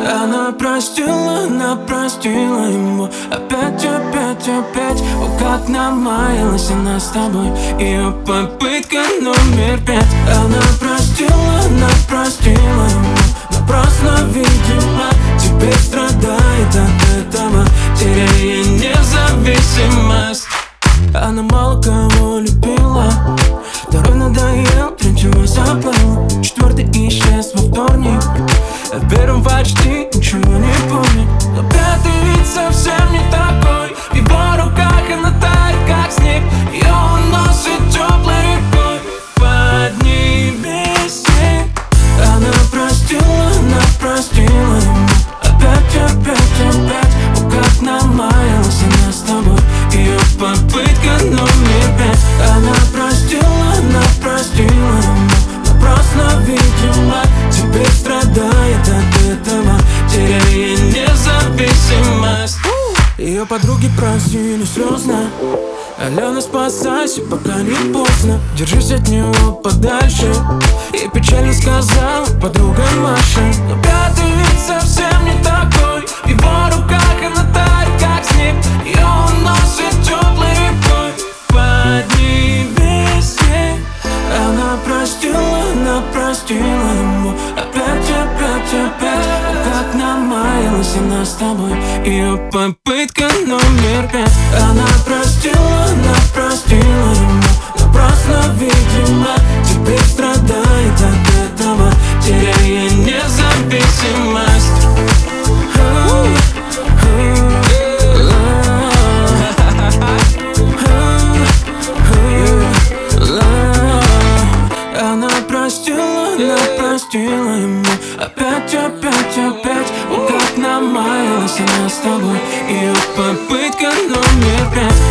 Она простила ему. Опять. О, как намаялась она с тобой. Ее попытка номер 5. Она простила ему. Напрасно, видимо, теперь страдает от этого, теряя независимость. Она мало кого любила, второй надоел, третьего забыл, четвертый исчез во вторник, а в первом почти ничего не помнит. Но пятый ведь совсем не такой. В его руках она тает, как снег. Ее уносит теплой рекой. Подними снег. Она простила ему. Опять. О, как намаялась она с тобой. Ее попытка номер 5. Она простила ему. Напрасно, видимо, теперь страдает от этого, теряя независимость. Ее подруги просили слезно: Алена, спасайся, пока не поздно. Держись от него подальше. И печально сказала подруга Маша. Но пятый ведь совсем не такой. В его руках она тает, как снег. Ее уносит теплой рекой. Подними снег. Она простила ему. Опять. О, как намаялась она с тобой. Ее попытка номер 5. Она простила ему. Напрасно, видимо, теперь страдает от этого, теряя независимость. Она простила ему. Опять. О, как намаялась она с тобой. Ее попытка номер 5.